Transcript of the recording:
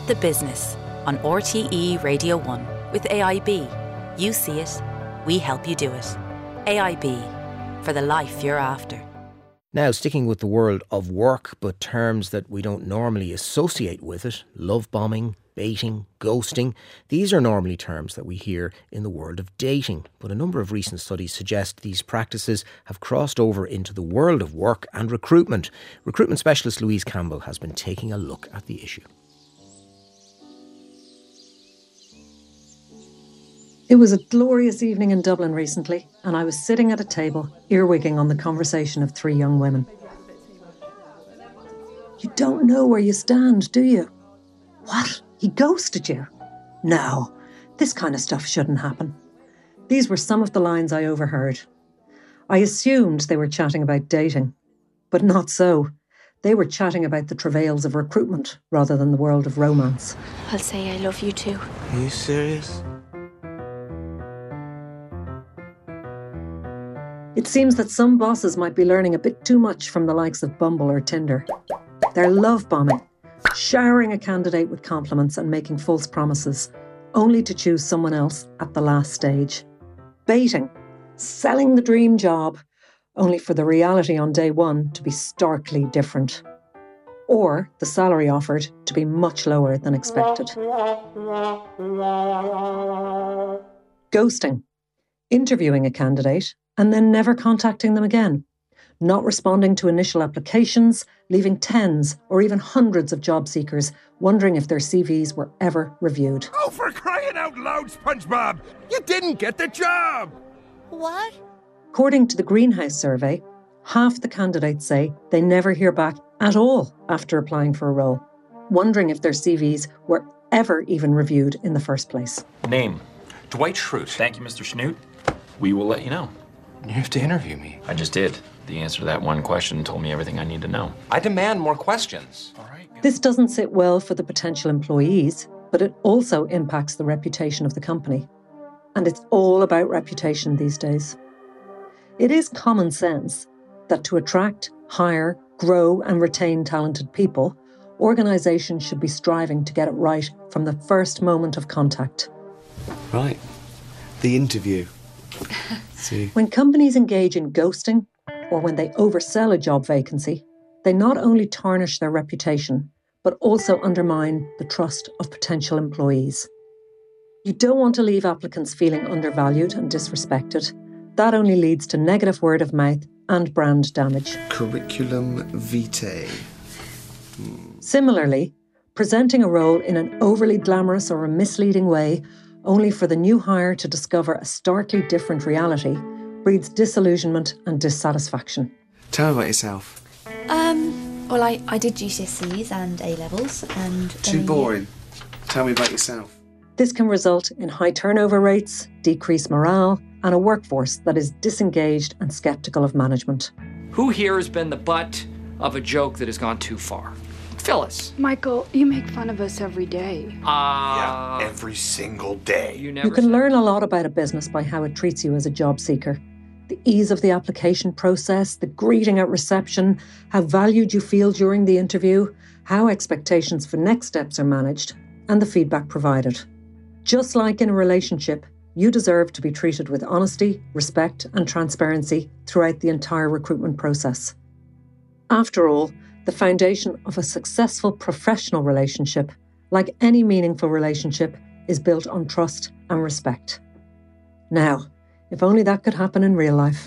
The Business on RTE Radio 1 with AIB. You see it, we help you do it. AIB, for the life you're after. Now, sticking with the world of work, but terms that we don't normally associate with it, love bombing, baiting, ghosting, these are normally terms that we hear in the world of dating. But a number of recent studies suggest these practices have crossed over into the world of work and recruitment. Recruitment specialist Louise Campbell has been taking a look at the issue. It was a glorious evening in Dublin recently, and I was sitting at a table, earwigging on the conversation of three young women. You don't know where you stand, do you? What? He ghosted you? No, this kind of stuff shouldn't happen. These were some of the lines I overheard. I assumed they were chatting about dating, but not so. They were chatting about the travails of recruitment rather than the world of romance. I'll say I love you too. Are you serious? It seems that some bosses might be learning a bit too much from the likes of Bumble or Tinder. They're love bombing, showering a candidate with compliments and making false promises, only to choose someone else at the last stage. Baiting, selling the dream job, only for the reality on day one to be starkly different. Or the salary offered to be much lower than expected. Ghosting, interviewing a candidate and then never contacting them again. Not responding to initial applications, leaving tens or even hundreds of job seekers wondering if their CVs were ever reviewed. Oh, for crying out loud, SpongeBob! You didn't get the job! What? According to the Greenhouse survey, half the candidates say they never hear back at all after applying for a role, wondering if their CVs were ever even reviewed in the first place. Name? Dwight Schrute. Thank you, Mr. Schnute. We will let you know. You have to interview me. I just did. The answer to that one question told me everything I need to know. I demand more questions. All right. This doesn't sit well for the potential employees, but it also impacts the reputation of the company. And it's all about reputation these days. It is common sense that to attract, hire, grow and retain talented people, organisations should be striving to get it right from the first moment of contact. Right. The interview. See. When companies engage in ghosting or when they oversell a job vacancy, they not only tarnish their reputation, but also undermine the trust of potential employees. You don't want to leave applicants feeling undervalued and disrespected. That only leads to negative word of mouth and brand damage. Curriculum vitae. Similarly, presenting a role in an overly glamorous or a misleading way only for the new hire to discover a starkly different reality breeds disillusionment and dissatisfaction. Tell me about yourself. Well, I did GCSEs and A-levels and... Too boring. Tell me about yourself. This can result in high turnover rates, decreased morale, and a workforce that is disengaged and sceptical of management. Who here has been the butt of a joke that has gone too far? Phyllis. Michael, you make fun of us every day. Yeah, every single day. You can learn a lot about a business by how it treats you as a job seeker. The ease of the application process, the greeting at reception, how valued you feel during the interview, how expectations for next steps are managed, and the feedback provided. Just like in a relationship, you deserve to be treated with honesty, respect, and transparency throughout the entire recruitment process. After all, the foundation of a successful professional relationship, like any meaningful relationship, is built on trust and respect. Now, if only that could happen in real life.